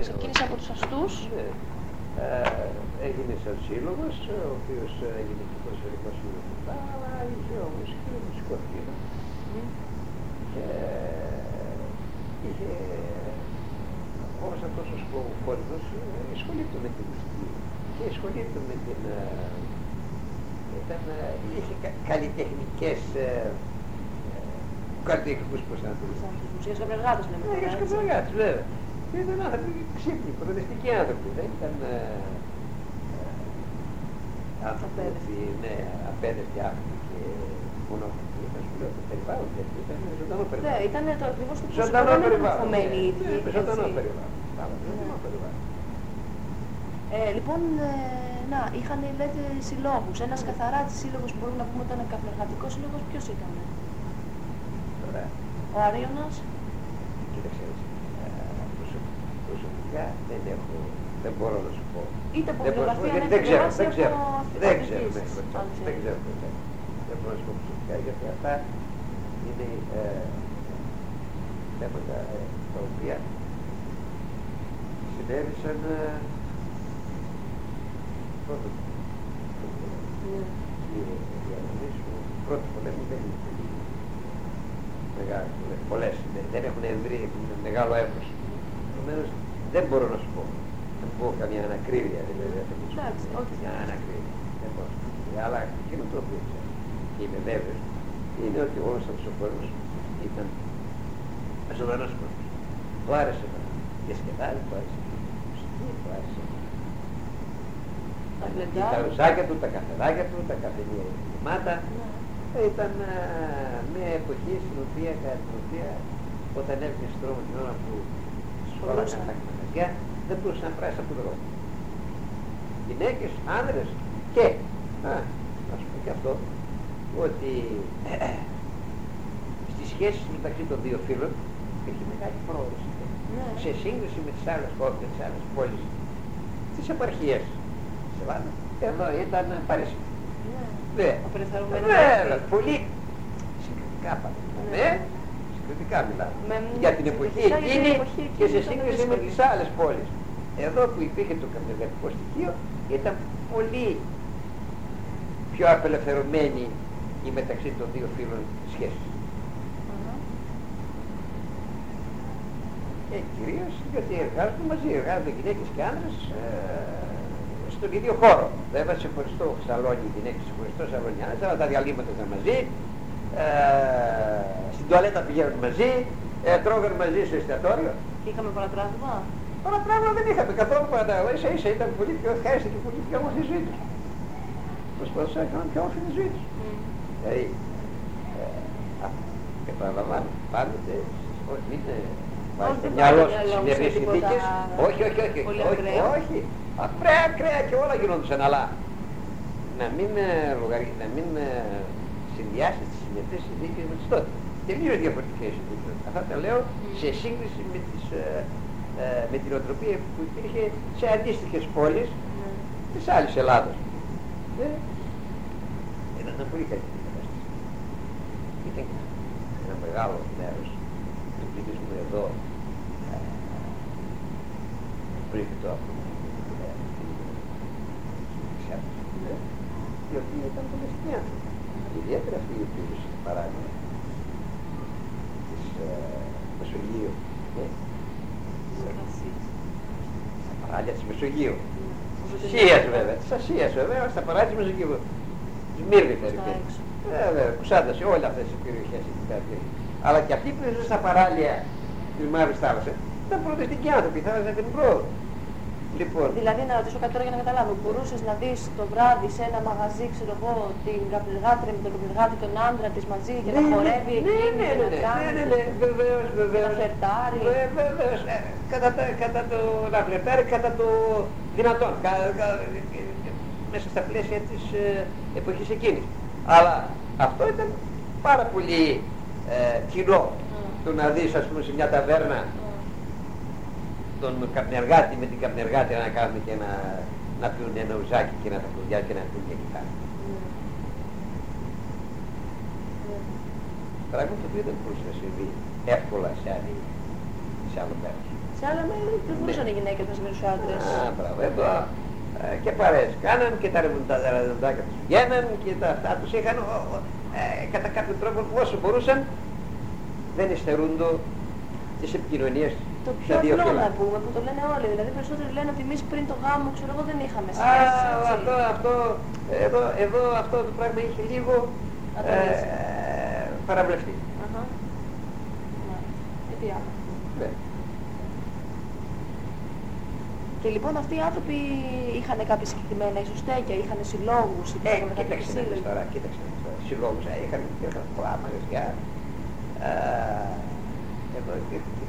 ξεκίνησε από τους αστούς. Ναι. Έγινε σαν σύλλογος, ο οποίος έγινε και προσωρινό σύλλογος μετά, αλλά είχε όμως και μουσικό τμήμα. Και είχε όμως αυτός ο χώρος ασχολείται με τη μουσική και ασχολείται με την... είχε καλλιτεχνικές καλλιτεχνικούς προσανατολισμούς. Για τους καπνεργάτες λέμε. Για τους καπνεργάτες, βέβαια. Ήταν άνθρωποι ξύπνοι, προοδευτικοί άνθρωποι. Δεν ήταν άνθρωποι, ναι, απέδευτοι άνθρωποι και μονόφιλοι. Ήταν σου λέω το περιβάλλον, ήταν ζωντανό περιβάλλον. Ναι, ήταν το ακριβώς το ζωντανό περιβάλλον. Μορφωμένοι οι ίδιοι. Ζωντανό περιβάλλον. Ζωντανό περιβάλλον. Λοιπόν, να, είχαν λέτε συλλόγους. Ένας καθαρά σύλλογος που μπορούμε να πούμε ήταν καπνεργατικός σύλλογος, ποιος ήταν? Ο Αρίωνας. Κοίταξε, προσωπικά δεν μπορώ να σου πω. Είτε από βιογραφία, δεν ξέρω. Δεν ξέρω. Δεν μπορώ να σου πω προσωπικά, γιατί αυτά είναι θέματα τα οποία συνέβησαν πρώτο πολέμου δεν είναι πολλές, δεν έχουν βρει μεγάλο εύρο. Επομένως δεν μπορώ να σου πω. Δεν πω καμία ανακρίβεια, δηλαδή δεν μπορώ να σου πω καμία ανακρίβεια. Δεν μπορώ να σου πω. Αλλά εκείνο το οποίο ξέρω και είμαι βέβαιος είναι ότι όλος αυτός ο κόσμος ήταν ζωντανός κόσμος. Του άρεσε να διασκεδάζει, του άρεσε να μουσική, του άρεσε τα ρουζάκια του, τα καφεδάκια του, τα καφενεία γεμάτα. Ήταν μια εποχή στην οποία, όταν έρθει στον δρόμο την ώρα που σχολάσαν τα μαγαζιά, δεν μπορούσαν να πράσουν από τον δρόμο. Γυναίκες, άνδρες και, να σου πω και αυτό, ότι στις σχέσεις μεταξύ των δύο φύλων έχει μεγάλη πρόοδος. Σε σύγκριση με τις άλλες χώρες, με τις άλλες πόλεις, τις επαρχίες της Ελλάδα, εδώ ήταν παρέσιμο. Βέβαια, πολύ συγκριτικά πάμε. Ναι, συγκριτικά μιλάμε. Για την εποχή εκείνη και σε σύγκριση με τις άλλες πόλεις. Εδώ που υπήρχε το καπνεργατικό στοιχείο ήταν πολύ πιο απελευθερωμένη η μεταξύ των δύο φύλων σχέση. Και κυρίως γιατί εργάζονται μαζί, εργάζονται γυναίκες και άνδρες στον ίδιο χώρο. Βέβαια σε χωριστό σαλόνι οι γυναίκες, σε χωριστό σαλόνι οι άνδρες, αλλά τα διαλύματα ήταν μαζί, στην τουαλέτα πηγαίνουν μαζί, τρώγαν μαζί στο εστιατόριο. Και είχαμε πολλά πράγματα. Πολλά πράγματα δεν είχαμε καθόλου πράγματα. Ίσα ήταν πολύ πιο ευχάριστη και πολύ πιο όμορφη η ζωή τους. Προσπαθούσαν να κάνουν πιο όμορφη η ζωή τους. Δηλαδή, επαναλαμβάνω, πάντοτε, όχι, είναι βάζει το μυαλό στις σημερινές συνθήκες. Όχι. Ακραία και όλα γινόντουσαν, αλλά να μην συνδυάσεις τις σημερινές συνθήκες με τις τότε. Τελείως διαφορετικές συνθήκες. Αυτά τα λέω σε σύγκριση με την οτροπία που υπήρχε σε αντίστοιχες πόλεις της άλλης Ελλάδος. Ήταν πολύ καλή κατάσταση. Ήταν ένα μεγάλο μέρος του πληθυσμού εδώ πριν το οι οποίοι ήταν πολυεθνικοί άνθρωποι. Ιδιαίτερα αυτοί οι οποίοι ζούσαν στα παράλια της Μεσογείου. Στα παράλια της Μεσογείου. Της Ασίας βέβαια. Της Ασίας βέβαια, στα παράλια της Μεσογείου. Της Μύρνης δηλαδή. Βέβαια, Κουσάντας, όλα αυτές οι περιοχές. Αλλά και αυτοί που ζούσαν στα παράλια της Μαύρης Θάλασσας ήταν προοδευτικοί άνθρωποι, η θάλασσα την πρόοδο. Λοιπόν. Δηλαδή, να ρωτήσω κάτι τώρα για να καταλάβω. Μπορούσες να δεις το βράδυ σε ένα μαγαζί, ξέρω εγώ, την καπνεργάτρια με τον καπνεργάτη, τον άντρα της μαζί και να χορεύει εκείνη και να κάνει. Βεβαίως. Να φλερτάρει. Βεβαίως. Κατά το να φλερτάρει, κατά το δυνατόν. Μέσα στα πλαίσια της εποχής εκείνης. Αλλά αυτό ήταν πάρα πολύ κοινό. Το να δεις, ας πούμε, σε μια ταβέρνα τον καπνεργάτη με την καπνεργάτη να κάνουν και να πιούν ένα ουζάκι και να τα κουδιά και να πιούν και κοιτάνε. Πράγμα το οποίο δεν μπορούσε να συμβεί εύκολα σε άλλο μέρος. σε άλλα μέρη δεν μπορούσαν οι γυναίκες να σημαίνουν στους άντρες. Μπράβο, εδώ και παρέες κάναν και τα ρεβουντάκια τους βγαίναν και τα αυτά τους είχαν κατά κάποιο τρόπο όσο μπορούσαν δεν υστερούντο της επικοινωνίας. Το πιο απλό να πούμε που το λένε όλοι, δηλαδή περισσότεροι λένε ότι εμείς πριν το γάμο ξέρω εγώ δεν είχαμε σχέσεις. Εδώ αυτό το πράγμα είχε λίγο παραβλεφτεί. Τι άλλο. Ναι. Και λοιπόν αυτοί οι άνθρωποι είχαν κάποια συγκεκριμένα ισοστέκια, είχαν συλλόγους, κοίταξε τώρα, συλλόγους, είχαν πολλά μαγαζιά. Εδώ υπήρχε και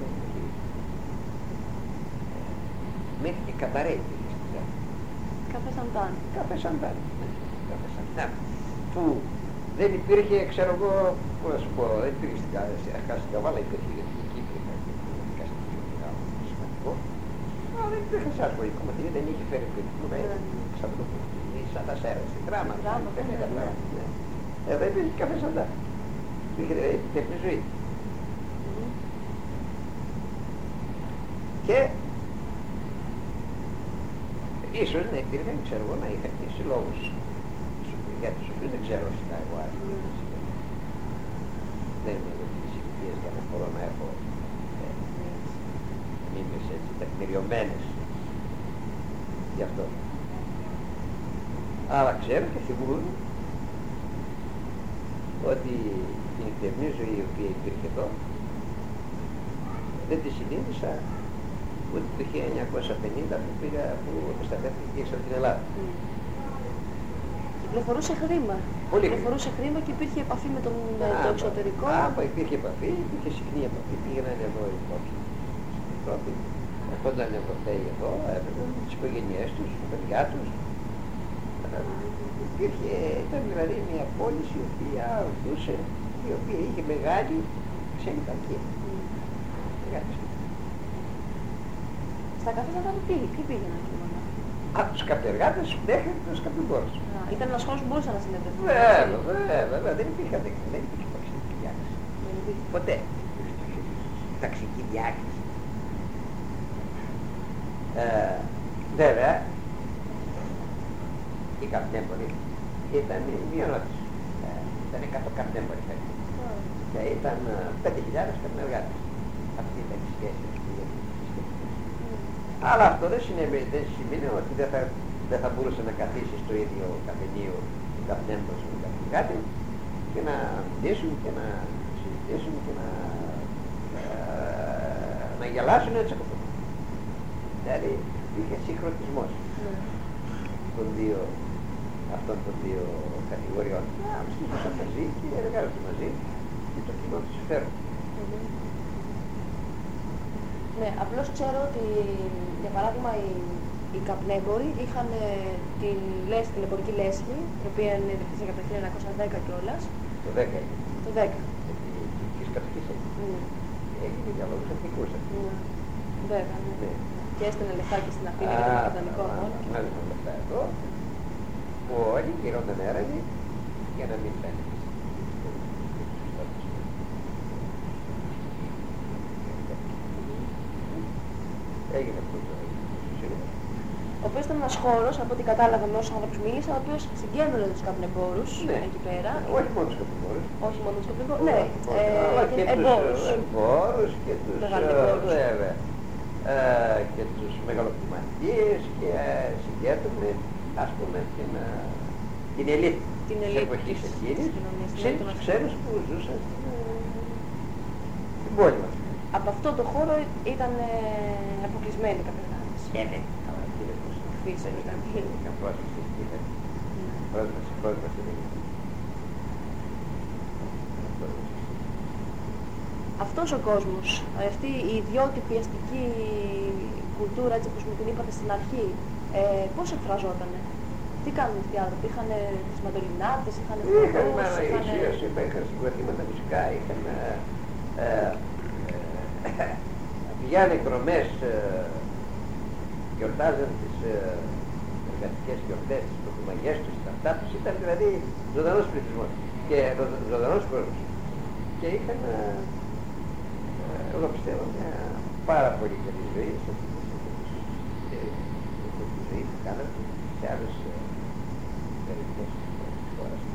μέχρι και καμπαρέ υπήρχε. Καφέ Σαντάν. Καφέ Σαντάν. Που δεν υπήρχε, ξέρω εγώ, πού να σου πω, δεν υπήρχε στην Καβάλα, υπήρχε εκεί, υπήρχε σημαντικό. Αλλά δεν υπήρχε σε άλλο κομματινή, δεν είχε φέρει πολιτικό, σαν το σαν τα σέρα, στην τράμα. Εδώ υπήρχε καφέ Σαντάν. Υπήρχε τεχνή ζωή. Και ίσως να υπήρχαν, ξέρω εγώ, να είχαν και συλλόγους για τους οποίους δεν ξέρω στα εγώ δεν είμαι εδώ τις ηλικίες για να μπορώ να έχω μήνες έτσι τεκμηριωμένες γι' αυτό. Αλλά ξέρω και θυμούν ότι η νυχτερινή ζωή η οποία υπήρχε εδώ δεν τη συνείδησα ούτε το 1950 που πήγα, που επιστατεύτηκε και έξω από την Ελλάδα. Κυκλοφορούσε χρήμα. Κυκλοφορούσε χρήμα και υπήρχε επαφή με το εξωτερικό. Υπήρχε επαφή, υπήρχε συχνή επαφή. Πήγαιναν εδώ οι Ευρώπη. Στην Ευρώπη, ερχόνταν Ευρωπαίοι εδώ, έπαιρναν τις οικογένειές τους, τα παιδιά τους. Ήταν δηλαδή μια πόλη η οποία οδούσε, η οποία είχε μεγάλη ξένη κατοικία. Στα καφέ Σαντάν τι πήγαιναν και μόνο. Από τους καπτεργάτες μέχρι τους καπτεμπόρους. Ήταν ένας χώρος που μπορούσαν να συνεδρευτούν. Βέβαια, δεν υπήρχε ταξική διάκριση. Ποτέ. Ταξική διάκριση. Βέβαια, οι καπτέμποροι ήταν οι μειονότητες. Ήταν 100 καπτέμποροι περίπου. Και ήταν 5.000 καπτεργάτες. Αυτή ήταν η σχέση. Αλλά αυτό δεν σημαίνει ότι δεν θα μπορούσε να καθίσει στο ίδιο καφενείο του καπνέμπος με κάτι και να μιλήσουν και να συζητήσουν και να γελάσουν έτσι από αυτό. Δηλαδή είχε συγχρονισμός αυτών των δύο κατηγοριών. Στήχησαν μαζί και εργάζονται μαζί και το κοινό τους συμφέρον. Ναι, απλώς ξέρω ότι, για παράδειγμα, οι καπνέμποροι είχαν την εμπορική λέσχη, η οποία είναι δεκτήσα από το 1910 κιόλας. Το 10 είναι. Το 10. Της κατοχής έγινε για λόγους εθνικούς. Βέβαια, ναι. Και έστελνε λεφτά και στην Αθήνα και στον Ιδανικό μόνο. Μάλιστα λεφτά εδώ, που όλοι γυρώνταν έρανοι για να μην φαίνεται. Έγινε αυτό το ο οποίος ήταν ένας χώρος, από ό,τι κατάλαβα με όσους ανθρώπους μίλησα, ο οποίος συγκέντρωνε τους καπνεμπόρους εκεί πέρα. Όχι μόνο τους καπνεμπόρους. Όχι μόνο τους καπνεμπόρους, ναι. Και εμπόρους. Και τους βέβαια. Και τους μεγαλοπτωματίες και συγκέντρωνε, ας πούμε, την ελίτ της εποχής εκείνης, συν τους ξένους που ζούσαν στην πόλη μας. Από αυτό το χώρο ήταν αποκλεισμένοι οι καπνεργάτες. Ναι. Φύσαν ήταν. Είχαν πρόσβαση. Αυτός ο κόσμος, αυτή η ιδιότυπη αστική κουλτούρα, έτσι όπως μου την είπατε στην αρχή, πώς εκφραζότανε, τι κάνουν αυτοί οι άνθρωποι, είχαν τις μαντολινάτες, είχαν χορούς, είχαν συγκροτήματα μουσικά, είχαν πηγαίνουν εκδρομές, γιορτάζαν τις εργατικές γιορτές, τις πρωτομαγιές τους, τα αυτά τους, ήταν δηλαδή ζωντανός πληθυσμός και ζωντανός κόσμος. Και είχαν, εγώ πιστεύω, μια πάρα πολύ καλή ζωή σε αυτή τη ζωή που κάνατε σε άλλες περιοχές της χώρας.